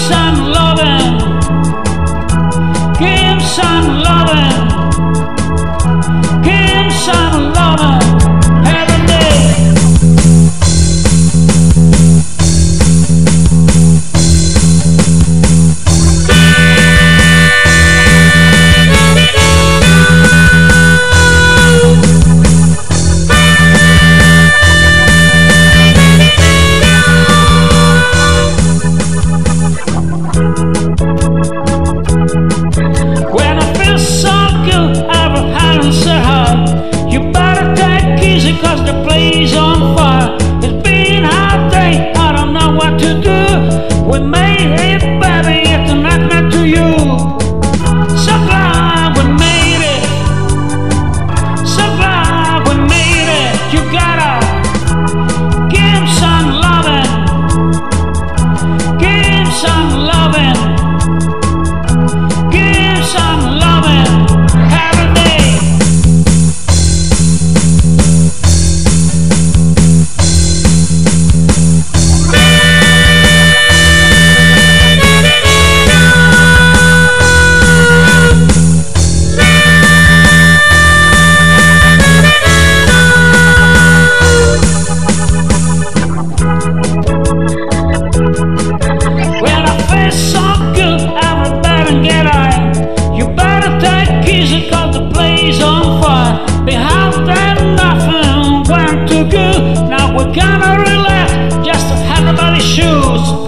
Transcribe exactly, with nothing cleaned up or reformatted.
some loving, give him some loving, give him some loving every day. When I feel so good, I will hide and say hi. You better take it easy, cause the place on fire. It's been a hard day, I don't know what to do. We made it, baby, it's not meant to you. So glad we made it, so glad we made it. You gotta give him some loving, give him some loving, give some loving every day. When I feel so good, everybody get high. You better take it easy, cause the place on fire. Behind that nothing went too good. Now we're gonna relax just to have everybody's shoes.